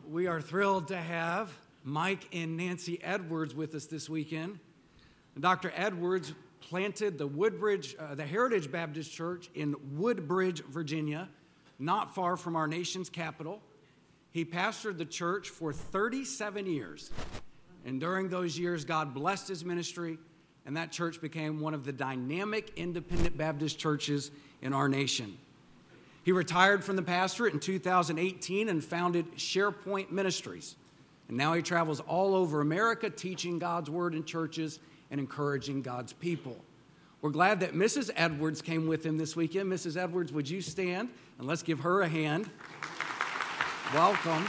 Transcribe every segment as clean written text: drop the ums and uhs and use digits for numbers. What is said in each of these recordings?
We are thrilled to have Mike and Nancy Edwards with us this weekend. Dr. Edwards planted the Heritage Baptist Church in Woodbridge, Virginia, not far from our nation's capital. He pastored the church for 37 years, and during those years, God blessed his ministry, and that church became one of the dynamic independent Baptist churches in our nation. He retired from the pastorate in 2018 and founded SharePoint Ministries. And now he travels all over America teaching God's word in churches and encouraging God's people. We're glad that Mrs. Edwards came with him this weekend. Mrs. Edwards, would you stand? And let's give her a hand. Welcome.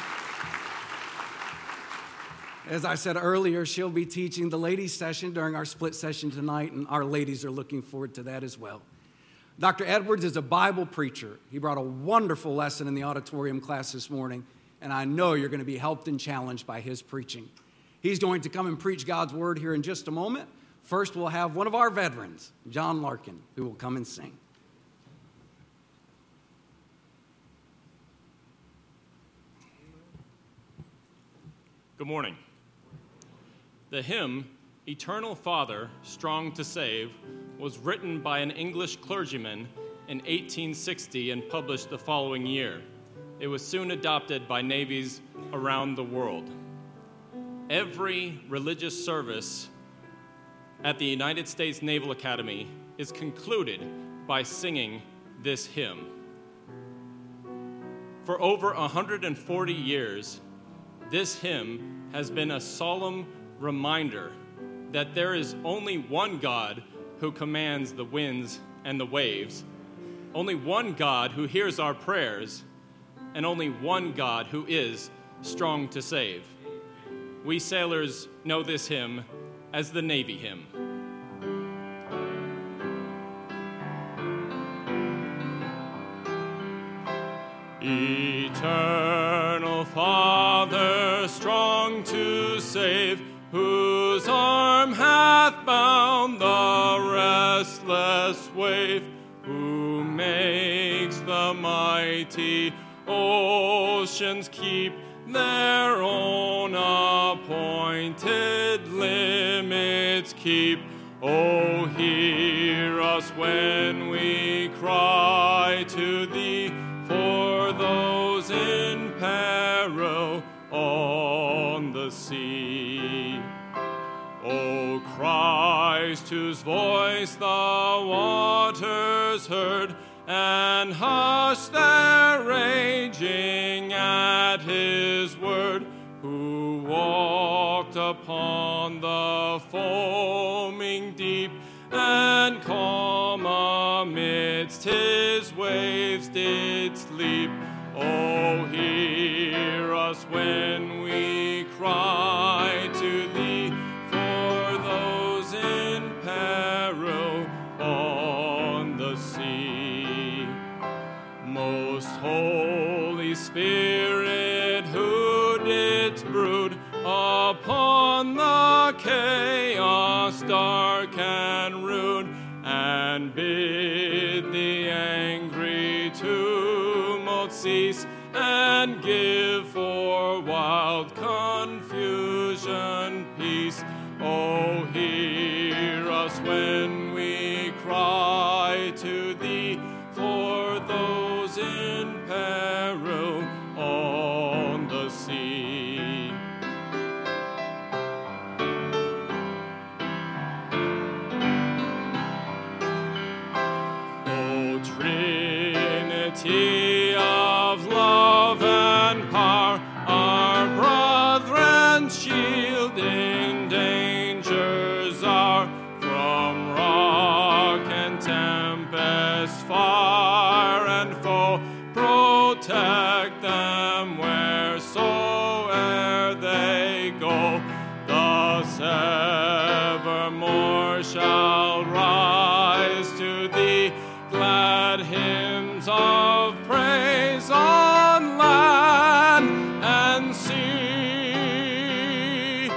As I said earlier, she'll be teaching the ladies' session during our split session tonight, and our ladies are looking forward to that as well. Dr. Edwards is a Bible preacher. He brought a wonderful lesson in the auditorium class this morning, and I know you're going to be helped and challenged by his preaching. He's going to come and preach God's word here in just a moment. First, we'll have one of our veterans, John Larkin, who will come and sing. Good morning. The hymn, Eternal Father, Strong to Save, was written by an English clergyman in 1860 and published the following year. It was soon adopted by navies around the world. Every religious service at the United States Naval Academy is concluded by singing this hymn. For over 140 years, this hymn has been a solemn reminder that there is only one God who commands the winds and the waves, only one God who hears our prayers, and only one God who is strong to save. We sailors know this hymn as the Navy hymn. Eternal Father, strong to save, whose arm hath bound the restless wave, who makes the mighty oceans keep their own appointed limits keep. Oh, hear us when we cry to thee, for those in peril on the sea. O Christ, whose voice the waters heard, and hushed their raging at his word, who walked upon the foaming deep, and calm amidst his waves did sleep. Oh, hear us when we cry to thee, for those in peril on the sea. Most Holy Spirit, who didst brood upon the chaos dark and rude, and bid the angry tumult cease, and give for wild confusion peace. Oh, hear us when we cry to thee, for those in peril on the sea. O Trinity of love and power, our brethren shield in danger's hour, from rock and tempest, fire and foe, protect them wheresoe'er they go. Thus evermore shall rise to thee glad hymns of praise on land and sea.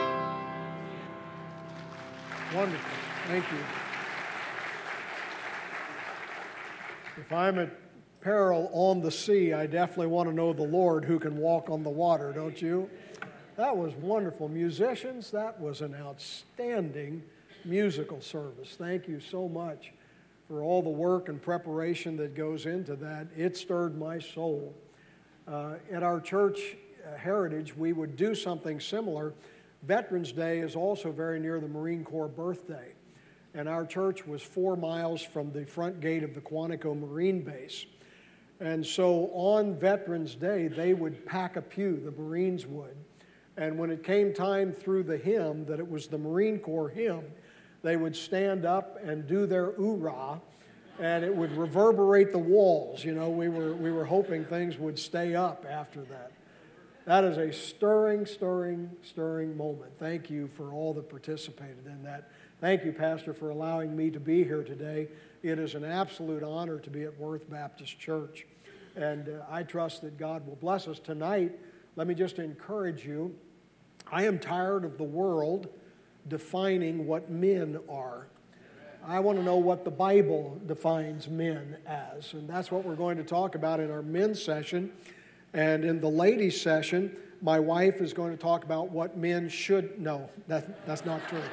Wonderful. Thank you. If I'm at peril on the sea, I definitely want to know the Lord who can walk on the water, don't you? That was wonderful. Musicians, that was an outstanding musical service. Thank you so much for all the work and preparation that goes into that. It stirred my soul. At our church heritage, we would do something similar. Veterans Day is also very near the Marine Corps birthday. And our church was 4 miles from the front gate of the Quantico Marine Base. And so on Veterans Day, they would pack a pew, the Marines would. And when it came time through the hymn, that it was the Marine Corps hymn, they would stand up and do their oorah, and it would reverberate the walls. You know, we were hoping things would stay up after that. That is a stirring moment. Thank you for all that participated in that. Thank you, Pastor, for allowing me to be here today. It is an absolute honor to be at Worth Baptist Church, and I trust that God will bless us tonight. Let me just encourage you. I am tired of the world defining what men are. I want to know what the Bible defines men as, and that's what we're going to talk about in our men's session. And in the ladies' session, my wife is going to talk about what men should know. That's not true.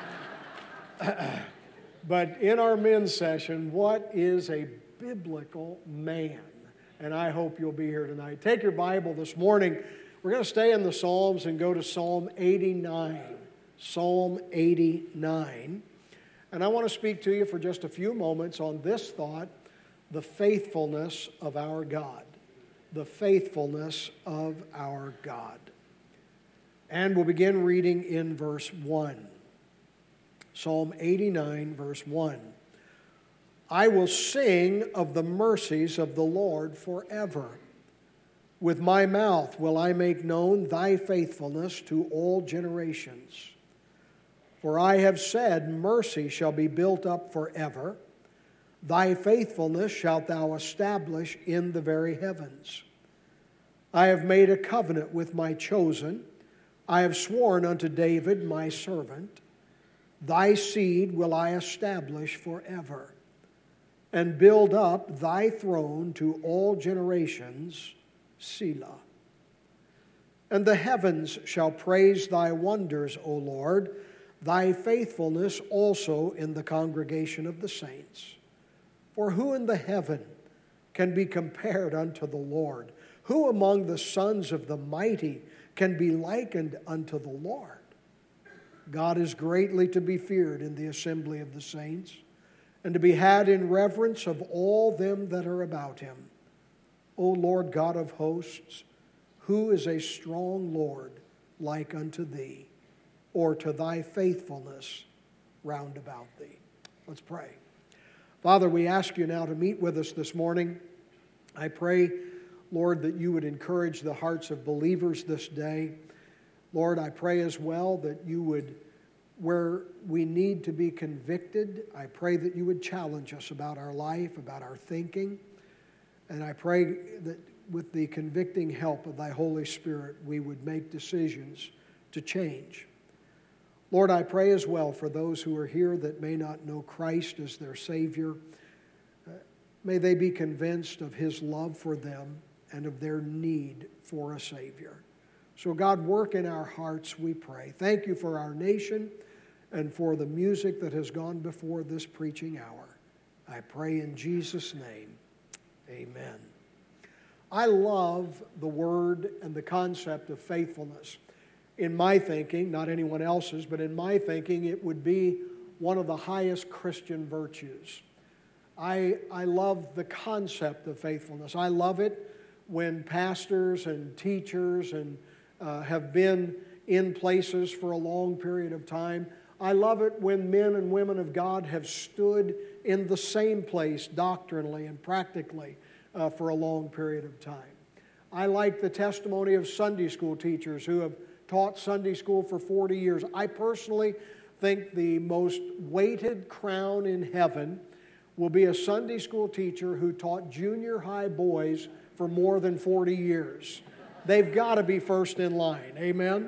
But in our men's session, what is a biblical man? And I hope you'll be here tonight. Take your Bible this morning. We're going to stay in the Psalms and go to Psalm 89. Psalm 89. And I want to speak to you for just a few moments on this thought, the faithfulness of our God. The faithfulness of our God. And we'll begin reading in verse 1. Psalm 89, verse 1. I will sing of the mercies of the Lord forever. With my mouth will I make known thy faithfulness to all generations. For I have said, mercy shall be built up forever. Thy faithfulness shalt thou establish in the very heavens. I have made a covenant with my chosen. I have sworn unto David my servant. Thy seed will I establish forever, and build up thy throne to all generations. Selah. And the heavens shall praise thy wonders, O Lord, thy faithfulness also in the congregation of the saints. For who in the heaven can be compared unto the Lord? Who among the sons of the mighty can be likened unto the Lord? God is greatly to be feared in the assembly of the saints, and to be had in reverence of all them that are about him. O Lord God of hosts, who is a strong Lord like unto thee, or to thy faithfulness round about thee? Let's pray. Father, we ask you now to meet with us this morning. I pray, Lord, that you would encourage the hearts of believers this day. Lord, I pray as well that you would, where we need to be convicted, I pray that you would challenge us about our life, about our thinking. And I pray that with the convicting help of thy Holy Spirit, we would make decisions to change. Lord, I pray as well for those who are here that may not know Christ as their Savior. May they be convinced of his love for them and of their need for a Savior. So God, work in our hearts, we pray. Thank you for our nation and for the music that has gone before this preaching hour. I pray in Jesus' name, amen. I love the word and the concept of faithfulness. In my thinking, not anyone else's, but in my thinking, it would be one of the highest Christian virtues. I love the concept of faithfulness. I love it when pastors and teachers and have been in places for a long period of time. I love it when men and women of God have stood in the same place doctrinally and practically for a long period of time. I like the testimony of Sunday school teachers who have taught Sunday school for 40 years. I personally think the most weighted crown in heaven will be a Sunday school teacher who taught junior high boys for more than 40 years. They've got to be first in line. Amen?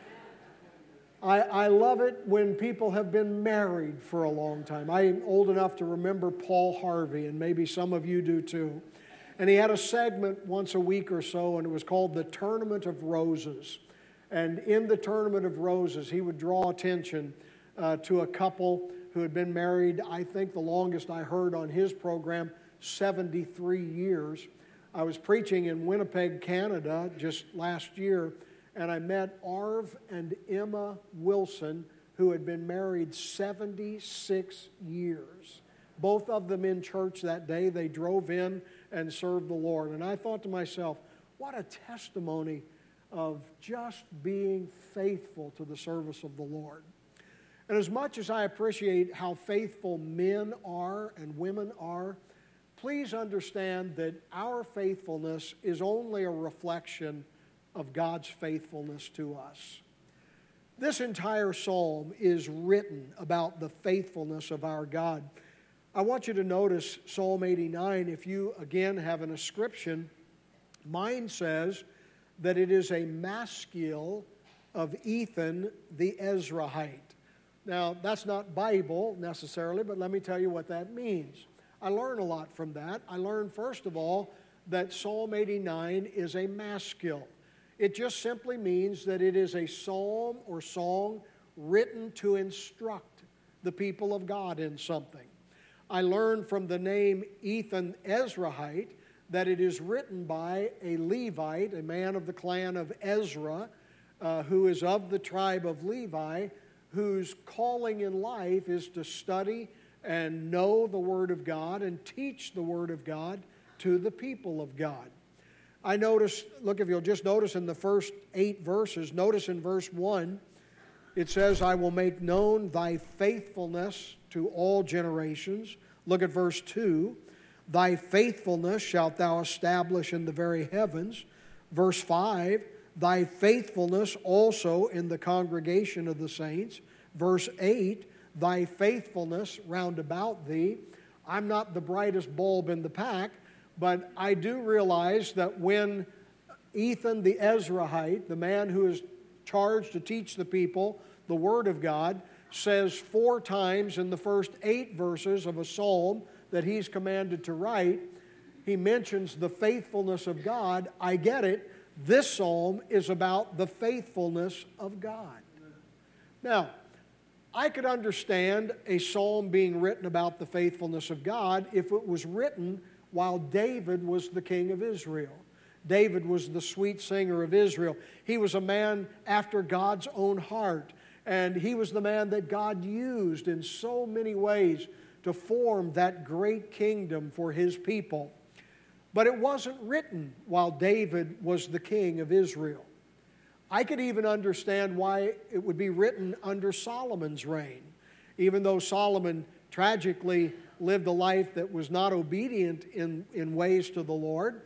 I love it when people have been married for a long time. I'm old enough to remember Paul Harvey, and maybe some of you do too. And he had a segment once a week or so, and it was called the Tournament of Roses. And in the Tournament of Roses, he would draw attention to a couple who had been married, I think the longest I heard on his program, 73 years. I was preaching in Winnipeg, Canada, just last year, and I met Arv and Emma Wilson, who had been married 76 years. Both of them in church that day. They drove in and served the Lord. And I thought to myself, what a testimony of just being faithful to the service of the Lord. And as much as I appreciate how faithful men are and women are, please understand that our faithfulness is only a reflection of God's faithfulness to us. This entire psalm is written about the faithfulness of our God. I want you to notice Psalm 89. If you, again, have an inscription, mine says that it is a maskil of Ethan the Ezrahite. Now, that's not Bible necessarily, but let me tell you what that means. I learn a lot from that. I learned, first of all, that Psalm 89 is a maskil. It just simply means that it is a psalm or song written to instruct the people of God in something. I learned from the name Ethan Ezrahite that it is written by a Levite, a man of the clan of Ezra, who is of the tribe of Levi, whose calling in life is to study and know the Word of God and teach the Word of God to the people of God. I notice, look, if you'll just notice in the first 8 verses, notice in verse 1, it says, I will make known thy faithfulness to all generations. Look at verse 2, thy faithfulness shalt thou establish in the very heavens. Verse 5, thy faithfulness also in the congregation of the saints. Verse 8, thy faithfulness round about thee. I'm not the brightest bulb in the pack, but I do realize that when Ethan the Ezrahite, the man who is charged to teach the people the Word of God, says 4 times in the first 8 verses of a psalm that he's commanded to write, he mentions the faithfulness of God. I get it. This psalm is about the faithfulness of God. Now, I could understand a psalm being written about the faithfulness of God if it was written while David was the king of Israel. David was the sweet singer of Israel. He was a man after God's own heart, and he was the man that God used in so many ways to form that great kingdom for His people. But it wasn't written while David was the king of Israel. I could even understand why it would be written under Solomon's reign, even though Solomon tragically lived a life that was not obedient in ways to the Lord.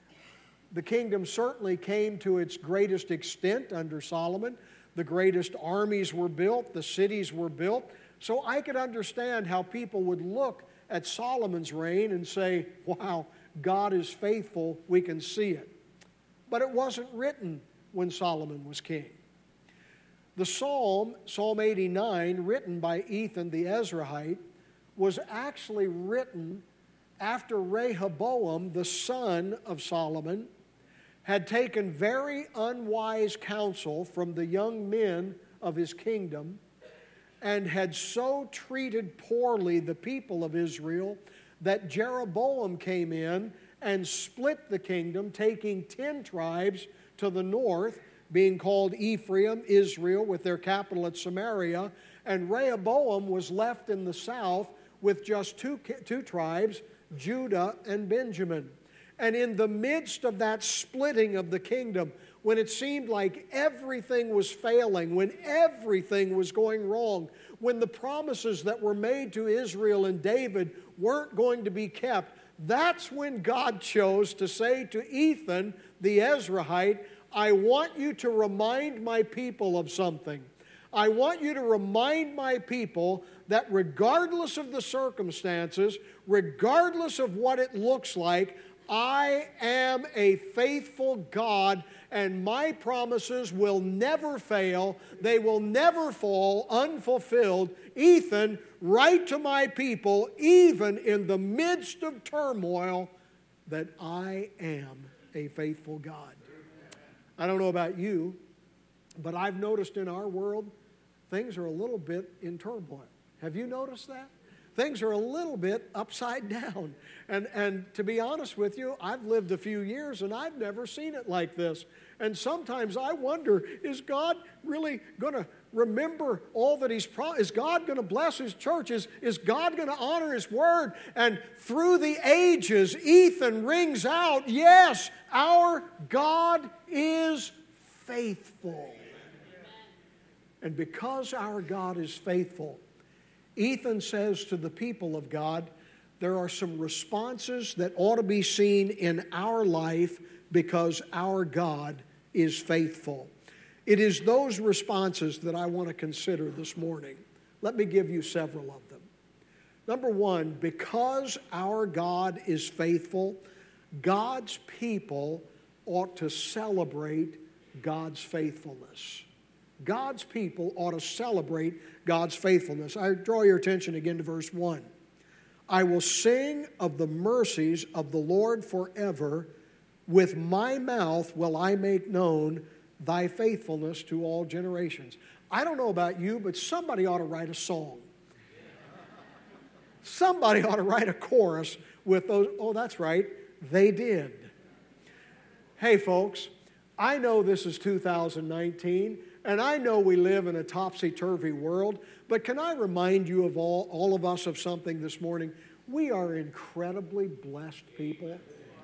The kingdom certainly came to its greatest extent under Solomon. The greatest armies were built, the cities were built. So I could understand how people would look at Solomon's reign and say, wow, God is faithful, we can see it. But it wasn't written when Solomon was king. The psalm, Psalm 89, written by Ethan the Ezrahite, was actually written after Rehoboam, the son of Solomon, had taken very unwise counsel from the young men of his kingdom and had so treated poorly the people of Israel that Jeroboam came in and split the kingdom, taking 10 tribes to the north, being called Ephraim, Israel, with their capital at Samaria, and Rehoboam was left in the south with just two tribes, Judah and Benjamin. And in the midst of that splitting of the kingdom, when it seemed like everything was failing, when everything was going wrong, when the promises that were made to Israel and David weren't going to be kept, that's when God chose to say to Ethan the Ezrahite, I want you to remind my people of something. I want you to remind my people that regardless of the circumstances, regardless of what it looks like, I am a faithful God, and my promises will never fail. They will never fall unfulfilled. Ethan, write to my people, even in the midst of turmoil, that I am a faithful God. I don't know about you, but I've noticed in our world, things are a little bit in turmoil. Have you noticed that? Things are a little bit upside down. And to be honest with you, I've lived a few years and I've never seen it like this. And sometimes I wonder, is God really going to remember all that He's promised? Is God going to bless His church? Is God going to honor His word? And through the ages, Ethan rings out, yes, our God is faithful. And because our God is faithful, Ethan says to the people of God, there are some responses that ought to be seen in our life because our God is faithful. It is those responses that I want to consider this morning. Let me give you several of them. Number one, because our God is faithful, God's people ought to celebrate God's faithfulness. God's people ought to celebrate God's faithfulness. I draw your attention again to verse 1. I will sing of the mercies of the Lord forever. With my mouth will I make known thy faithfulness to all generations. I don't know about you, but somebody ought to write a song. Somebody ought to write a chorus with those. Oh, that's right, they did. Hey, folks, I know this is 2019, and I know we live in a topsy-turvy world, but can I remind you of all of us of something this morning? We are incredibly blessed people.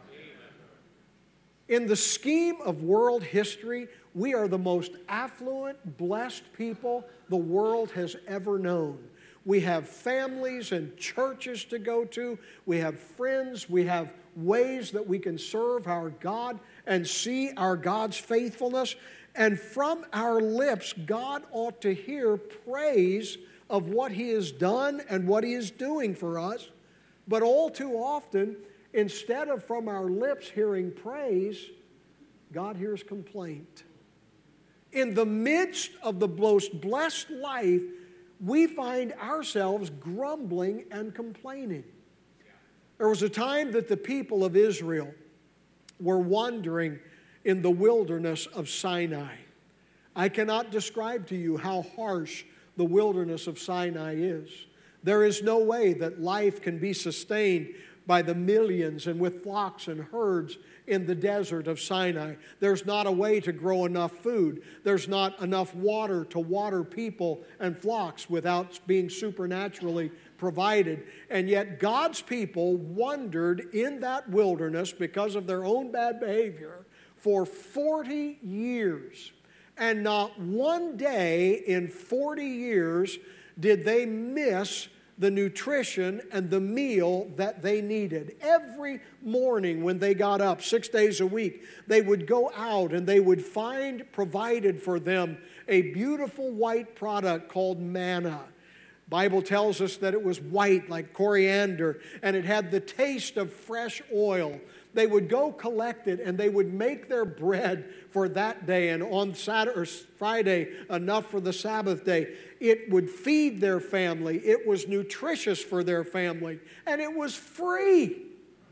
In the scheme of world history, we are the most affluent, blessed people the world has ever known. We have families and churches to go to. We have friends. We have ways that we can serve our God and see our God's faithfulness. And from our lips, God ought to hear praise of what He has done and what He is doing for us. But all too often, instead of from our lips hearing praise, God hears complaint. In the midst of the most blessed life, we find ourselves grumbling and complaining. There was a time that the people of Israel were wandering in the wilderness of Sinai. I cannot describe to you how harsh the wilderness of Sinai is. There is no way that life can be sustained by the millions and with flocks and herds in the desert of Sinai. There's not a way to grow enough food. There's not enough water to water people and flocks without being supernaturally provided. And yet God's people wandered in that wilderness because of their own bad behavior for 40 years. And not one day in 40 years did they miss the nutrition and the meal that they needed. Every morning when they got up, 6 days a week, they would go out and they would find provided for them a beautiful white product called manna. Bible tells us that it was white like coriander, and it had the taste of fresh oil. They would go collect it, and they would make their bread for that day, and on Saturday or Friday, enough for the Sabbath day. It would feed their family. It was nutritious for their family, and it was free.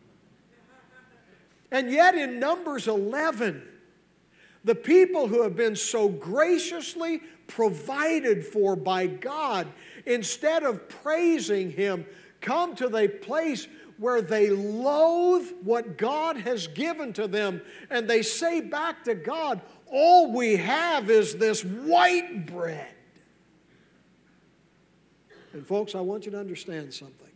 And yet in Numbers 11, the people who have been so graciously provided for by God, instead of praising Him, come to the place where they loathe what God has given to them, and they say back to God, all we have is this white bread. And folks, I want you to understand something.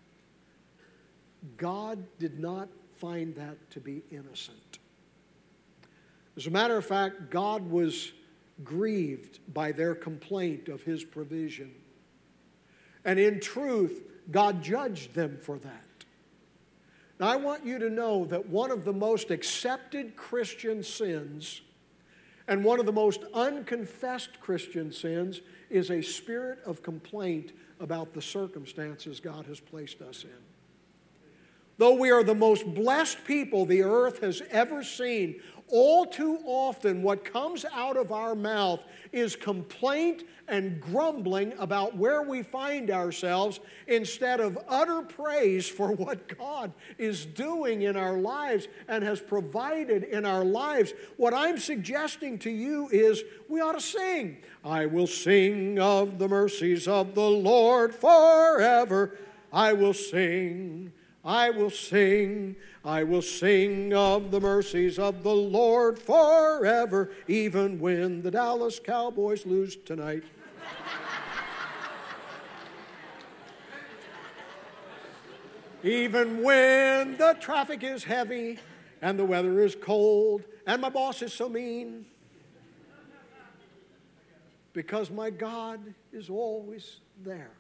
God did not find that to be innocent. As a matter of fact, God was grieved by their complaint of His provision. And in truth, God judged them for that. Now, I want you to know that one of the most accepted Christian sins and one of the most unconfessed Christian sins is a spirit of complaint about the circumstances God has placed us in. Though we are the most blessed people the earth has ever seen, All too often, what comes out of our mouth is complaint and grumbling about where we find ourselves instead of utter praise for what God is doing in our lives and has provided in our lives. What I'm suggesting to you is we ought to sing. I will sing of the mercies of the Lord forever. I will sing. I will sing, I will sing of the mercies of the Lord forever, even when the Dallas Cowboys lose tonight. Even when the traffic is heavy and the weather is cold and my boss is so mean. Because my God is always there.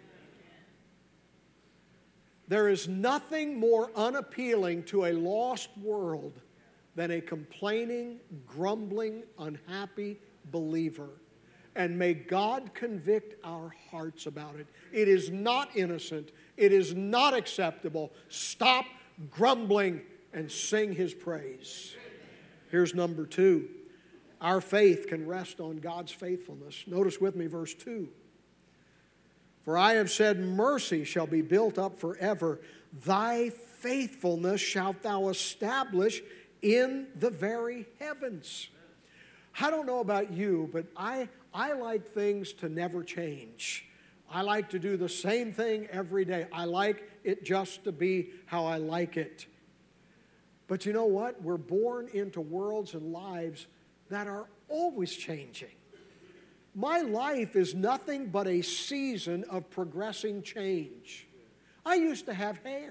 There is nothing more unappealing to a lost world than a complaining, grumbling, unhappy believer. And may God convict our hearts about it. It is not innocent. It is not acceptable. Stop grumbling and sing His praise. Here's number 2. Our faith can rest on God's faithfulness. Notice with me verse 2. For I have said, mercy shall be built up forever. Thy faithfulness shalt thou establish in the very heavens. I don't know about you, but I like things to never change. I like to do the same thing every day. I like it just to be how I like it. But you know what? We're born into worlds and lives that are always changing. My life is nothing but a season of progressing change. I used to have hair.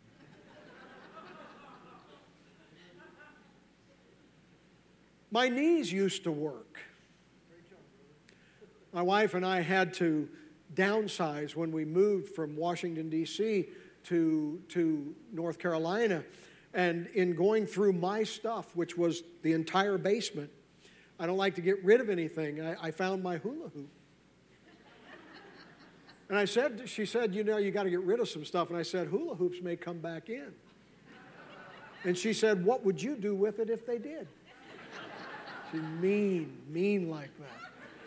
My knees used to work. My wife and I had to downsize when we moved from Washington, D.C. to North Carolina. And in going through my stuff, which was the entire basement, I don't like to get rid of anything. I found my hula hoop. And she said, you know, you got to get rid of some stuff. And I said, hula hoops may come back in. And she said, what would you do with it if they did? She's mean like that.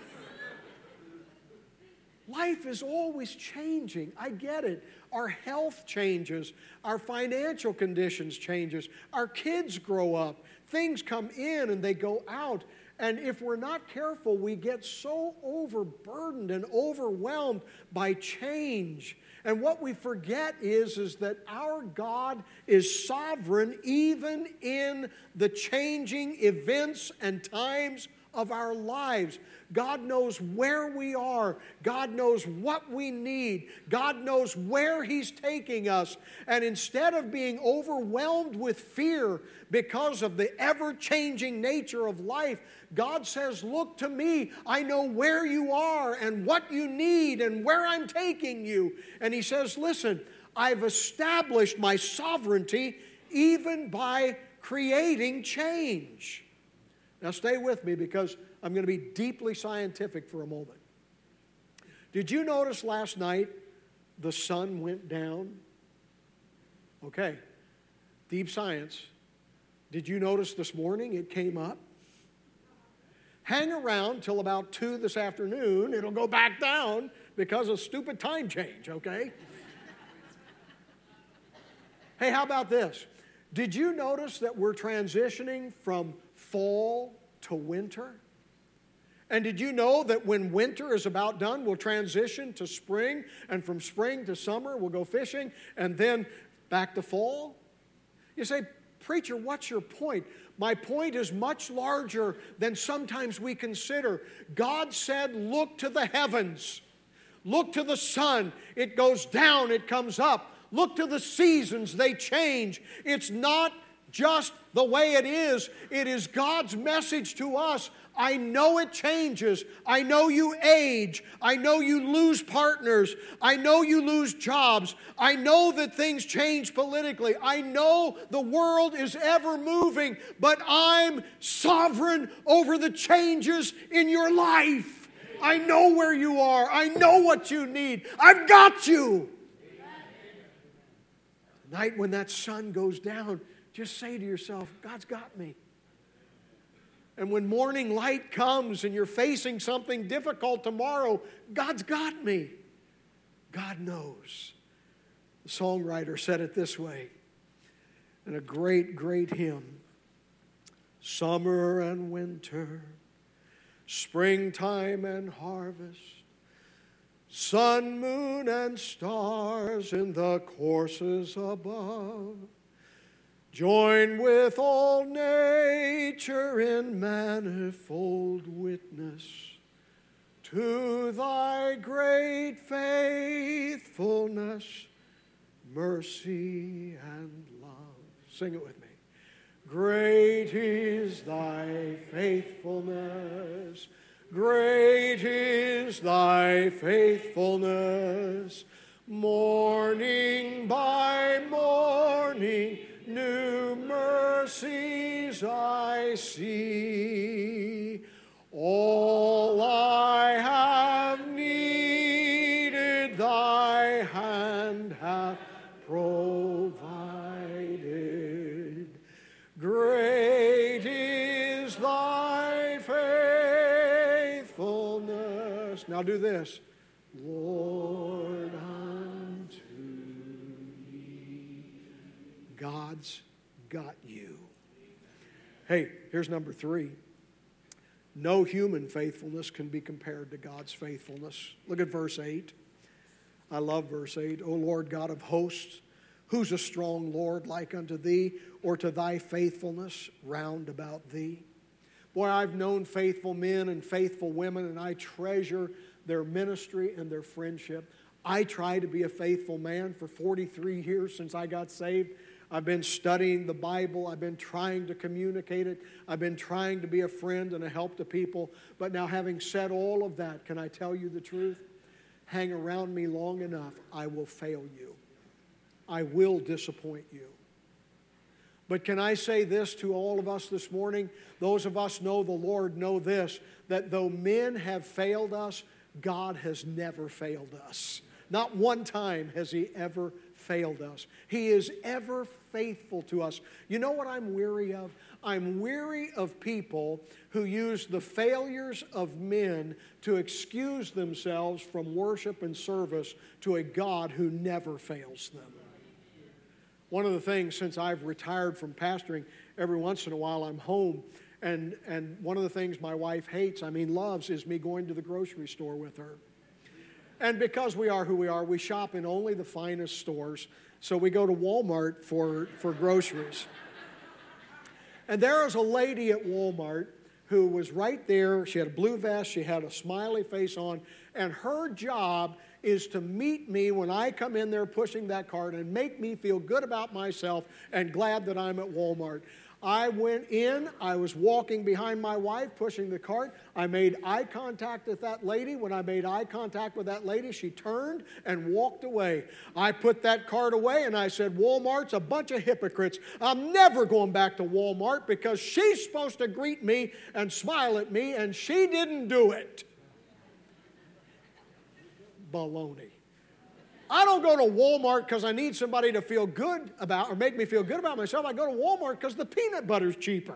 Life is always changing. I get it. Our health changes. Our financial conditions changes. Our kids grow up. Things come in and they go out. And if we're not careful, we get so overburdened and overwhelmed by change. And what we forget is that our God is sovereign even in the changing events and times of our lives. God knows where we are. God knows what we need. God knows where He's taking us. And instead of being overwhelmed with fear because of the ever-changing nature of life, God says, look to me. I know where you are and what you need and where I'm taking you. And He says, listen, I've established my sovereignty even by creating change. Now stay with me because I'm going to be deeply scientific for a moment. Did you notice last night the sun went down? Okay, deep science. Did you notice this morning it came up? Hang around till about 2 this afternoon. It'll go back down because of stupid time change, okay? Hey, how about this? Did you notice that we're transitioning from fall to winter? And did you know that when winter is about done, we'll transition to spring, and from spring to summer, we'll go fishing, and then back to fall? You say, preacher, what's your point? My point is much larger than sometimes we consider. God said, look to the heavens. Look to the sun. It goes down, it comes up. Look to the seasons, they change. It's not just the way it is. It is God's message to us. I know it changes. I know you age. I know you lose partners. I know you lose jobs. I know that things change politically. I know the world is ever moving, but I'm sovereign over the changes in your life. I know where you are. I know what you need. I've got you. Tonight when that sun goes down, just say to yourself, God's got me. And when morning light comes and you're facing something difficult tomorrow, God's got me. God knows. The songwriter said it this way in a great, great hymn. Summer and winter, springtime and harvest, sun, moon, and stars in the courses above, join with all nature in manifold witness to thy great faithfulness, mercy, and love. Sing it with me. Great is thy faithfulness, great is thy faithfulness, morning by morning, new mercies I see. All I have needed, thy hand hath provided. Great is thy faithfulness. Now do this. Lord, unto me. God's got you. Hey, here's number 3. No human faithfulness can be compared to God's faithfulness. Look at verse 8. I love verse 8. O Lord God of hosts, who's a strong Lord like unto thee, or to thy faithfulness round about thee? Boy, I've known faithful men and faithful women, and I treasure their ministry and their friendship. I try to be a faithful man for 43 years since I got saved. I've been studying the Bible. I've been trying to communicate it. I've been trying to be a friend and a help to people. But now, having said all of that, can I tell you the truth? Hang around me long enough, I will fail you. I will disappoint you. But can I say this to all of us this morning? Those of us know the Lord know this, that though men have failed us, God has never failed us. Not one time has He ever failed us. He is ever faithful to us. You know what I'm weary of? I'm weary of people who use the failures of men to excuse themselves from worship and service to a God who never fails them. One of the things, since I've retired from pastoring, every once in a while I'm home, and one of the things my wife hates, loves, is me going to the grocery store with her. And because we are who we are, we shop in only the finest stores, so we go to Walmart for groceries. And there was a lady at Walmart who was right there. She had a blue vest, she had a smiley face on, and her job is to meet me when I come in there pushing that cart and make me feel good about myself and glad that I'm at Walmart. I went in, I was walking behind my wife pushing the cart. I made eye contact with that lady. When I made eye contact with that lady, she turned and walked away. I put that cart away and I said, Walmart's a bunch of hypocrites. I'm never going back to Walmart because she's supposed to greet me and smile at me, and she didn't do it. Baloney. I don't go to Walmart because I need somebody to feel good about or make me feel good about myself. I go to Walmart because the peanut butter's cheaper.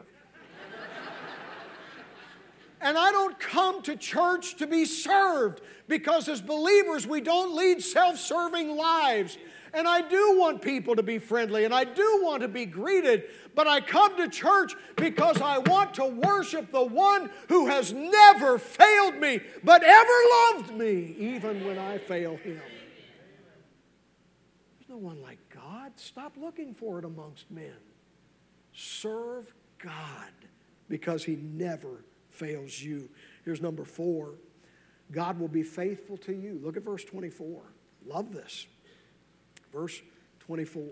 And I don't come to church to be served because as believers we don't lead self-serving lives. And I do want people to be friendly and I do want to be greeted, but I come to church because I want to worship the one who has never failed me but ever loved me even when I fail Him. No one like God. Stop looking for it amongst men. Serve God because He never fails you. Here's number 4. God will be faithful to you. Look at verse 24. Love this. Verse 24.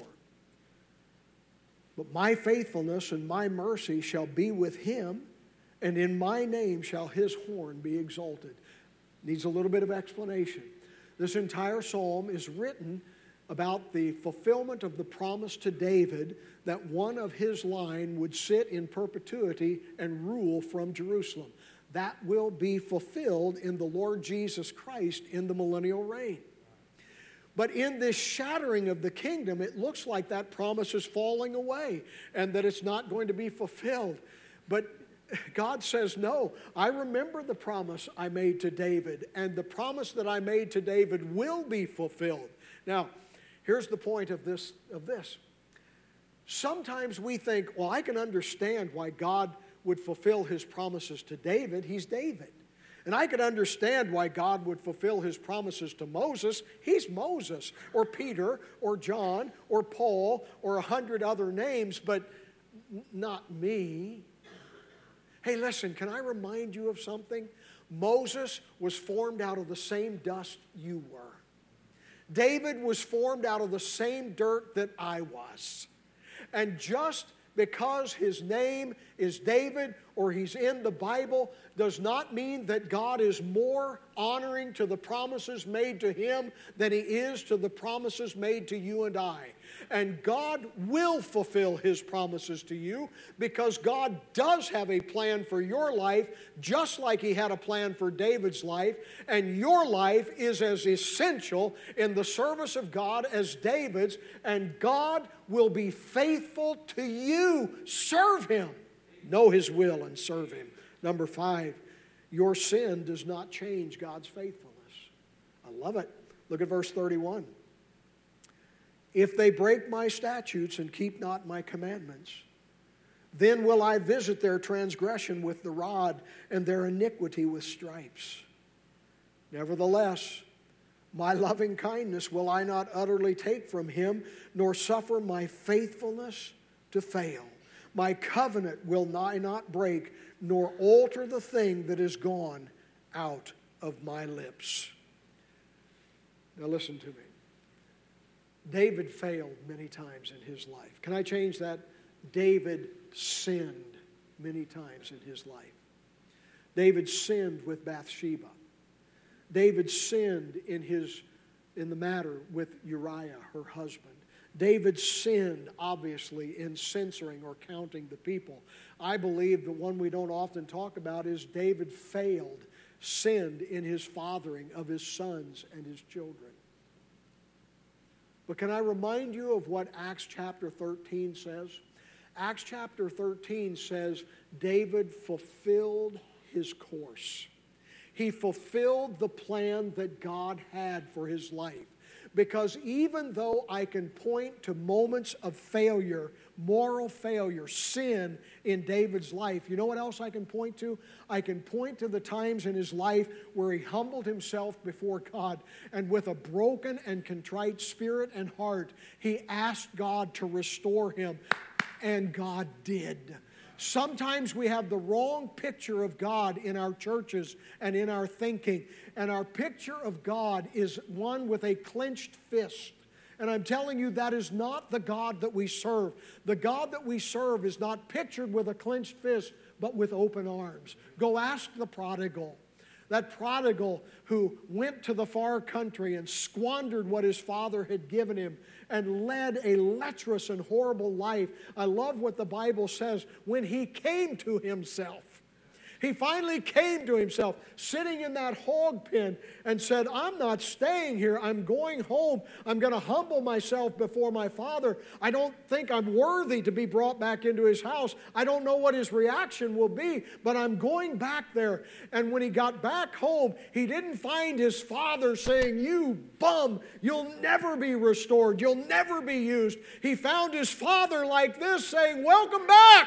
But my faithfulness and my mercy shall be with him, and in my name shall his horn be exalted. Needs a little bit of explanation. This entire psalm is written about the fulfillment of the promise to David that one of his line would sit in perpetuity and rule from Jerusalem. That will be fulfilled in the Lord Jesus Christ in the millennial reign. But in this shattering of the kingdom, it looks like that promise is falling away and that it's not going to be fulfilled. But God says, no, I remember the promise I made to David, and the promise that I made to David will be fulfilled. Now, here's the point of this. Sometimes we think, well, I can understand why God would fulfill his promises to David. He's David. And I can understand why God would fulfill his promises to Moses. He's Moses, or Peter, or John, or Paul, or 100 other names, but not me. Hey, listen, can I remind you of something? Moses was formed out of the same dust you were. David was formed out of the same dirt that I was. And just because his name is David or he's in the Bible does not mean that God is more honoring to the promises made to him than he is to the promises made to you and I. And God will fulfill his promises to you because God does have a plan for your life just like he had a plan for David's life. And your life is as essential in the service of God as David's. And God will be faithful to you. Serve him. Know his will and serve him. Number 5, your sin does not change God's faithfulness. I love it. Look at verse 31. If they break my statutes and keep not my commandments, then will I visit their transgression with the rod and their iniquity with stripes. Nevertheless, my loving kindness will I not utterly take from him, nor suffer my faithfulness to fail. My covenant will I not break, nor alter the thing that is gone out of my lips. Now listen to me. David failed many times in his life. Can I change that? David sinned many times in his life. David sinned with Bathsheba. David sinned in the matter with Uriah, her husband. David sinned, obviously, in censoring or counting the people. I believe the one we don't often talk about is David sinned in his fathering of his sons and his children. But can I remind you of what Acts chapter 13 says? Acts chapter 13 says David fulfilled his course. He fulfilled the plan that God had for his life. Because even though I can point to moments of failure, moral failure, sin in David's life, you know what else I can point to? I can point to the times in his life where he humbled himself before God, and with a broken and contrite spirit and heart, he asked God to restore him, and God did. Sometimes we have the wrong picture of God in our churches and in our thinking. And our picture of God is one with a clenched fist. And I'm telling you, that is not the God that we serve. The God that we serve is not pictured with a clenched fist, but with open arms. Go ask the prodigal. That prodigal who went to the far country and squandered what his father had given him and led a lecherous and horrible life. I love what the Bible says. When he came to himself, he finally came to himself, sitting in that hog pen, and said, I'm not staying here. I'm going home. I'm going to humble myself before my father. I don't think I'm worthy to be brought back into his house. I don't know what his reaction will be, but I'm going back there. And when he got back home, he didn't find his father saying, you bum, you'll never be restored. You'll never be used. He found his father like this, saying, welcome back.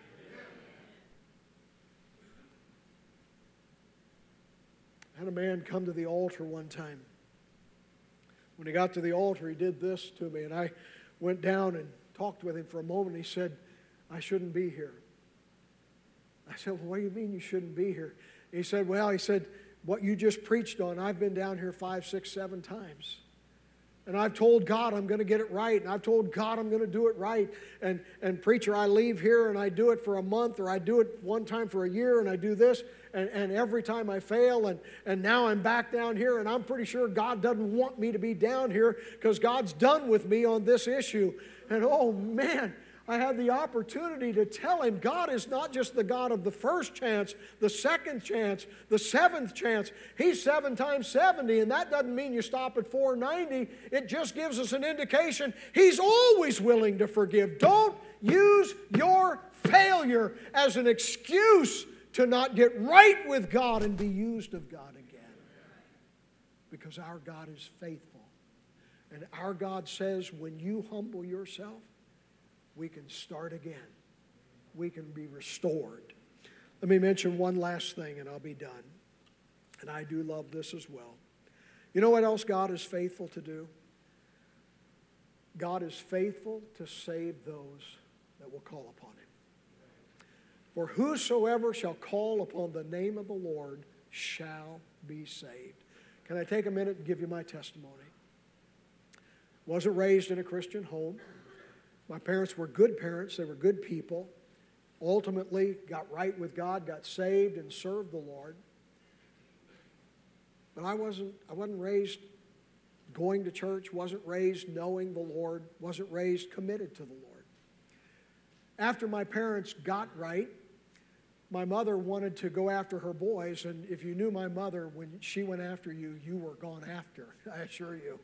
I had a man come to the altar one time. When he got to the altar, he did this to me, and I went down and talked with him for a moment. He said, I shouldn't be here. I said, well, what do you mean you shouldn't be here? He said, what you just preached on, I've been down here 5, 6, 7 times. And I've told God I'm going to get it right. And I've told God I'm going to do it right. And preacher, I leave here and I do it for a month, or I do it one time for a year, and I do this. And every time I fail, and now I'm back down here, and I'm pretty sure God doesn't want me to be down here because God's done with me on this issue. And oh man, I had the opportunity to tell him God is not just the God of the first chance, the second chance, the 7th chance. He's 7 times 70, and that doesn't mean you stop at 490. It just gives us an indication He's always willing to forgive. Don't use your failure as an excuse to not get right with God and be used of God again. Because our God is faithful. And our God says, when you humble yourself, we can start again. We can be restored. Let me mention one last thing and I'll be done. And I do love this as well. You know what else God is faithful to do? God is faithful to save those that will call upon Him. For whosoever shall call upon the name of the Lord shall be saved. Can I take a minute and give you my testimony? Wasn't raised in a Christian home. My parents were good parents. They were good people. Ultimately got right with God, got saved, and served the Lord. But I wasn't raised going to church, wasn't raised knowing the Lord, wasn't raised committed to the Lord. After my parents got right, my mother wanted to go after her boys, and if you knew my mother, when she went after you, you were gone after, I assure you.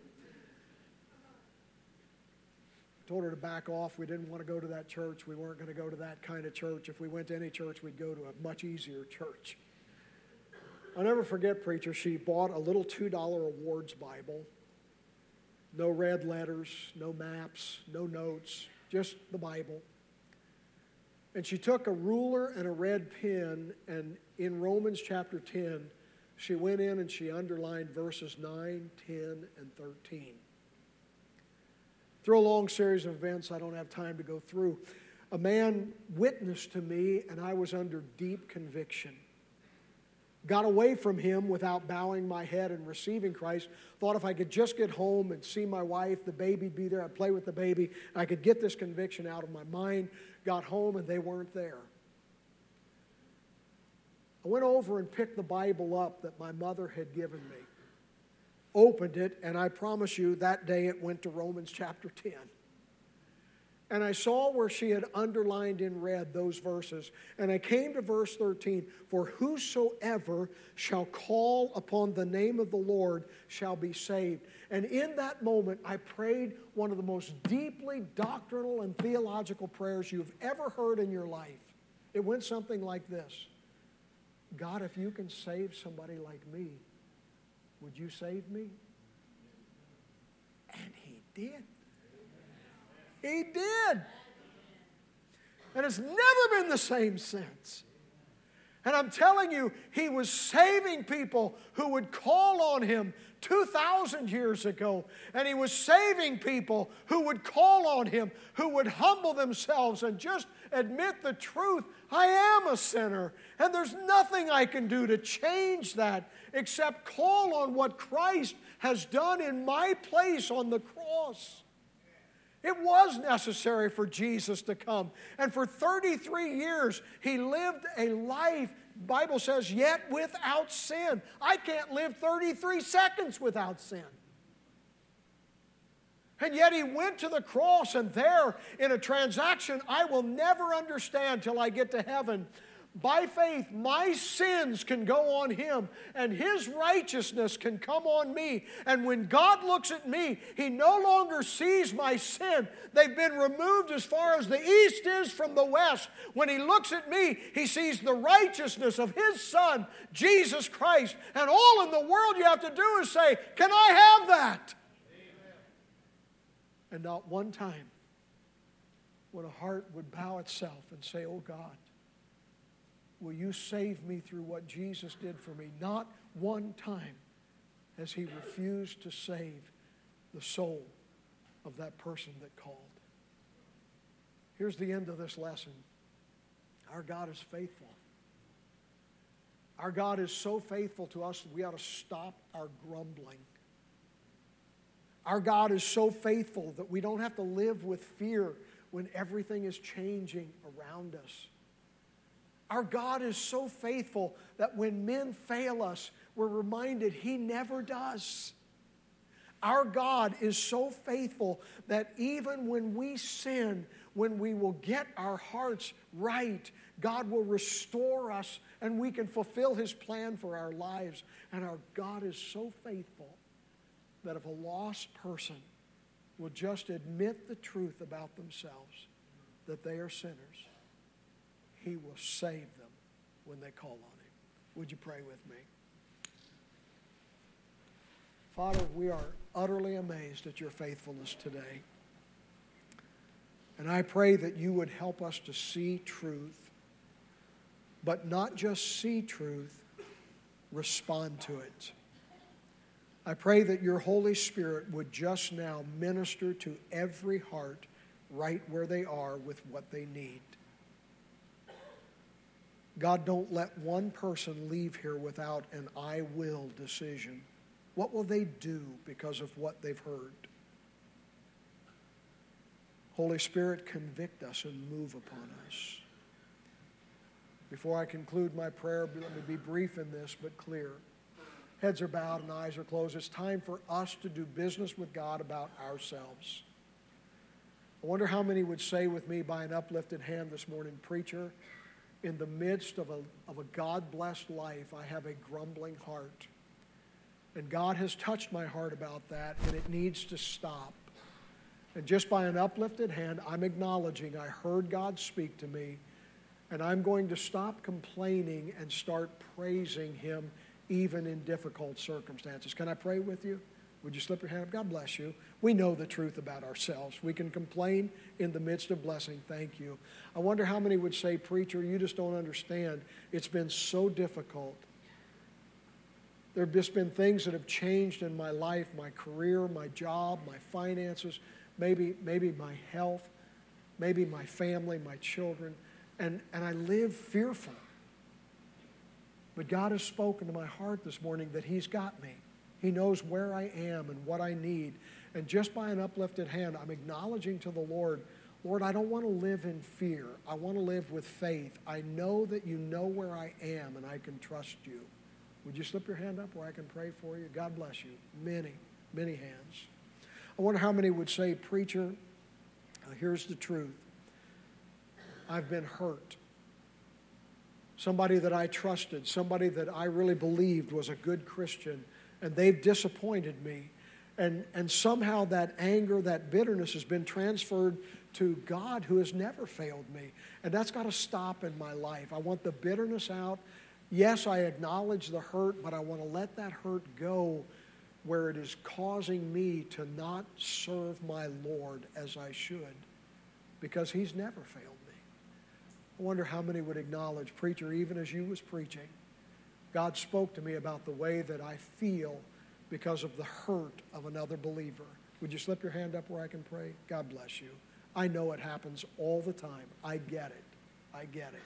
I told her to back off. We didn't want to go to that church. We weren't going to go to that kind of church. If we went to any church, we'd go to a much easier church. I'll never forget, preacher, she bought a little $2 awards Bible. No red letters, no maps, no notes, just the Bible. And she took a ruler and a red pen, and in Romans chapter 10, she went in and she underlined verses 9, 10, and 13. Through a long series of events I don't have time to go through, a man witnessed to me, and I was under deep conviction. Got away from him without bowing my head and receiving Christ. Thought if I could just get home and see my wife, the baby be there, I'd play with the baby, I could get this conviction out of my mind. Got home and they weren't there. I went over and picked the Bible up that my mother had given me. Opened it, and I promise you that day it went to Romans chapter 10. And I saw where she had underlined in red those verses. And I came to verse 13. For whosoever shall call upon the name of the Lord shall be saved. And in that moment, I prayed one of the most deeply doctrinal and theological prayers you've ever heard in your life. It went something like this. God, if you can save somebody like me, would you save me? And He did. He did. And it's never been the same since. And I'm telling you, He was saving people who would call on Him 2,000 years ago. And He was saving people who would call on Him, who would humble themselves and just admit the truth. I am a sinner, and there's nothing I can do to change that except call on what Christ has done in my place on the cross. It was necessary for Jesus to come. And for 33 years, He lived a life, the Bible says, yet without sin. I can't live 33 seconds without sin. And yet He went to the cross, and there, in a transaction I will never understand till I get to heaven, by faith, my sins can go on Him, and His righteousness can come on me. And when God looks at me, He no longer sees my sin. They've been removed as far as the east is from the west. When He looks at me, He sees the righteousness of His Son, Jesus Christ. And all in the world you have to do is say, can I have that? Amen. And not one time when a heart would bow itself and say, oh God, will you save me through what Jesus did for me? Not one time has He refused to save the soul of that person that called. Here's the end of this lesson. Our God is faithful. Our God is so faithful to us that we ought to stop our grumbling. Our God is so faithful that we don't have to live with fear when everything is changing around us. Our God is so faithful that when men fail us, we're reminded He never does. Our God is so faithful that even when we sin, when we will get our hearts right, God will restore us and we can fulfill His plan for our lives. And our God is so faithful that if a lost person will just admit the truth about themselves, that they are sinners, He will save them when they call on Him. Would you pray with me? Father, we are utterly amazed at your faithfulness today. And I pray that you would help us to see truth, but not just see truth, respond to it. I pray that your Holy Spirit would just now minister to every heart right where they are with what they need. God, don't let one person leave here without an I will decision. What will they do because of what they've heard? Holy Spirit, convict us and move upon us. Before I conclude my prayer, let me be brief in this, but clear. Heads are bowed and eyes are closed. It's time for us to do business with God about ourselves. I wonder how many would say with me by an uplifted hand this morning, preacher, in the midst of a God-blessed life, I have a grumbling heart. And God has touched my heart about that, and it needs to stop. And just by an uplifted hand, I'm acknowledging I heard God speak to me, and I'm going to stop complaining and start praising Him even in difficult circumstances. Can I pray with you? Would you slip your hand up? God bless you. We know the truth about ourselves. We can complain in the midst of blessing. Thank you. I wonder how many would say, preacher, you just don't understand. It's been so difficult. There have just been things that have changed in my life, my career, my job, my finances, maybe my health, maybe my family, my children, and I live fearful. But God has spoken to my heart this morning that He's got me. He knows where I am and what I need. And just by an uplifted hand, I'm acknowledging to the Lord, Lord, I don't want to live in fear. I want to live with faith. I know that you know where I am and I can trust you. Would you slip your hand up where I can pray for you? God bless you. Many, many hands. I wonder how many would say, preacher, here's the truth. I've been hurt. Somebody that I trusted, somebody that I really believed was a good Christian, and they've disappointed me. And somehow that anger, that bitterness has been transferred to God who has never failed me. And that's got to stop in my life. I want the bitterness out. Yes, I acknowledge the hurt, but I want to let that hurt go where it is causing me to not serve my Lord as I should, because He's never failed me. I wonder how many would acknowledge, preacher, even as you was preaching, God spoke to me about the way that I feel because of the hurt of another believer. Would you slip your hand up where I can pray? God bless you. I know it happens all the time. I get it. I get it.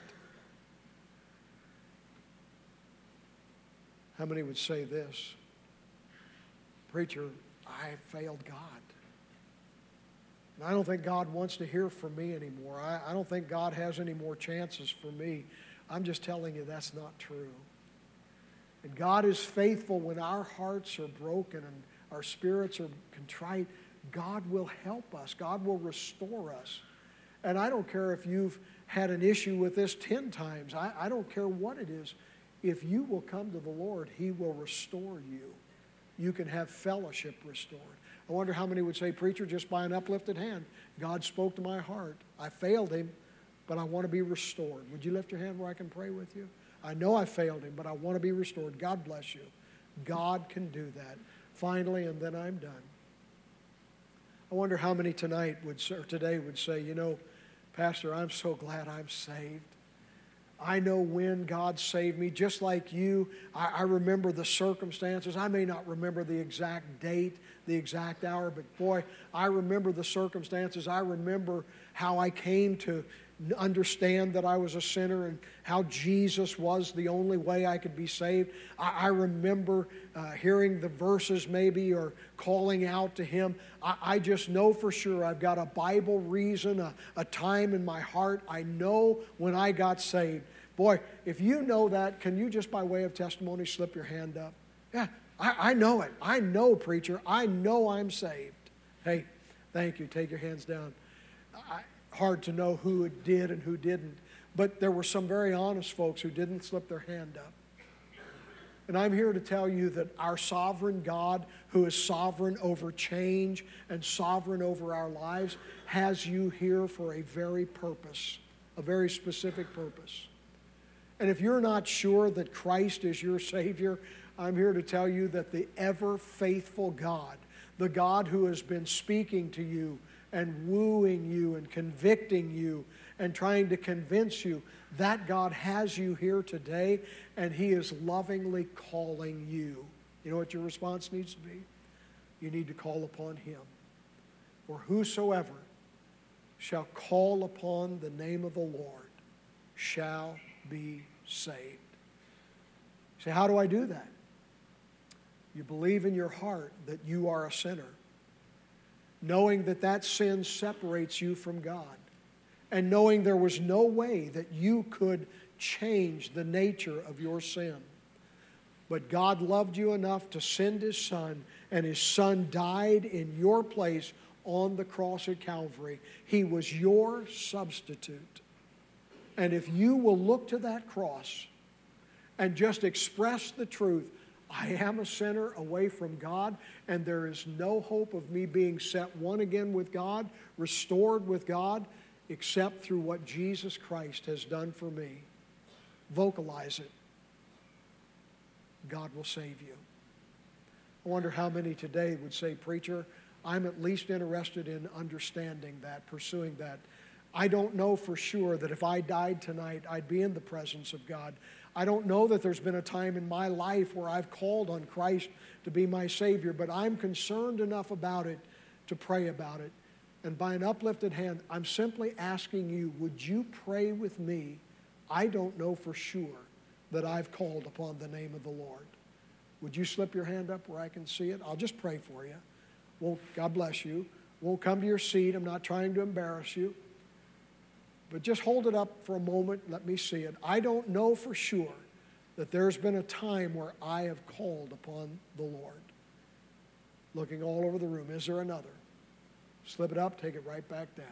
How many would say this? Preacher, I failed God. And I don't think God wants to hear from me anymore. I don't think God has any more chances for me. I'm just telling you that's not true. And God is faithful when our hearts are broken and our spirits are contrite. God will help us. God will restore us. And I don't care if you've had an issue with this 10 times. I don't care what it is. If you will come to the Lord, He will restore you. You can have fellowship restored. I wonder how many would say, preacher, just by an uplifted hand, God spoke to my heart. I failed Him, but I want to be restored. Would you lift your hand where I can pray with you? I know I failed Him, but I want to be restored. God bless you. God can do that. Finally, and then I'm done. I wonder how many today would say, you know, Pastor, I'm so glad I'm saved. I know when God saved me, just like you. I remember the circumstances. I may not remember the exact date, the exact hour, but boy, I remember the circumstances. I remember how I came to understand that I was a sinner and how Jesus was the only way I could be saved. I remember hearing the verses maybe or calling out to Him. I just know for sure I've got a Bible reason, a time in my heart. I know when I got saved. Boy, if you know that, can you just by way of testimony slip your hand up? Yeah, I know it. I know, preacher. I know I'm saved. Hey, thank you. Take your hands down. Hard to know who did and who didn't. But there were some very honest folks who didn't slip their hand up. And I'm here to tell you that our sovereign God, who is sovereign over change and sovereign over our lives, has you here for a very purpose. a very specific purpose. And if you're not sure that Christ is your Savior, I'm here to tell you that the ever-faithful God, the God who has been speaking to you and wooing you and convicting you and trying to convince you, that God has you here today, and He is lovingly calling you. You know what your response needs to be? You need to call upon Him. For whosoever shall call upon the name of the Lord shall be saved. You say, how do I do that? You believe in your heart that you are a sinner, knowing that that sin separates you from God, and knowing there was no way that you could change the nature of your sin. But God loved you enough to send His Son, and His Son died in your place on the cross at Calvary. He was your substitute. And if you will look to that cross and just express the truth, I am a sinner away from God, and there is no hope of me being set one again with God, restored with God, except through what Jesus Christ has done for me. Vocalize it. God will save you. I wonder how many today would say, preacher, I'm at least interested in understanding that, pursuing that. I don't know for sure that if I died tonight, I'd be in the presence of God. I don't know that there's been a time in my life where I've called on Christ to be my Savior, but I'm concerned enough about it to pray about it. And by an uplifted hand, I'm simply asking you, would you pray with me? I don't know for sure that I've called upon the name of the Lord. Would you slip your hand up where I can see it? I'll just pray for you. God bless you. Won't come to your seat. I'm not trying to embarrass you. But just hold it up for a moment. Let me see it. I don't know for sure that there's been a time where I have called upon the Lord. Looking all over the room. Is there another? Slip it up. Take it right back down.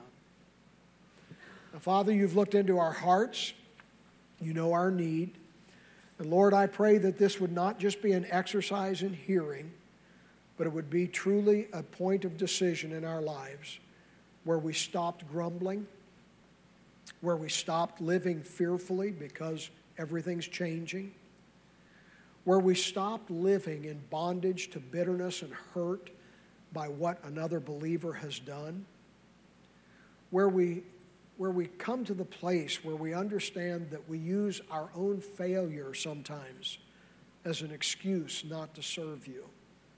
Now, Father, you've looked into our hearts. You know our need. And Lord, I pray that this would not just be an exercise in hearing, but it would be truly a point of decision in our lives where we stopped grumbling, where we stopped living fearfully because everything's changing, where we stopped living in bondage to bitterness and hurt by what another believer has done, where we come to the place where we understand that we use our own failure sometimes as an excuse not to serve you.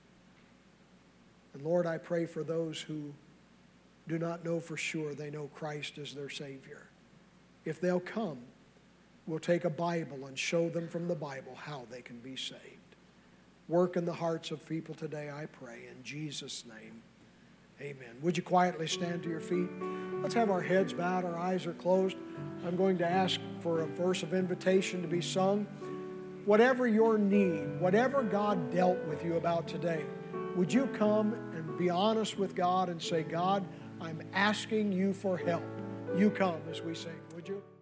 And Lord, I pray for those who do not know for sure they know Christ as their Savior. If they'll come, we'll take a Bible and show them from the Bible how they can be saved. Work in the hearts of people today, I pray, in Jesus' name. Amen. Would you quietly stand to your feet? Let's have our heads bowed, our eyes are closed. I'm going to ask for a verse of invitation to be sung. Whatever your need, whatever God dealt with you about today, would you come and be honest with God and say, God, I'm asking you for help. You come as we sing, would you?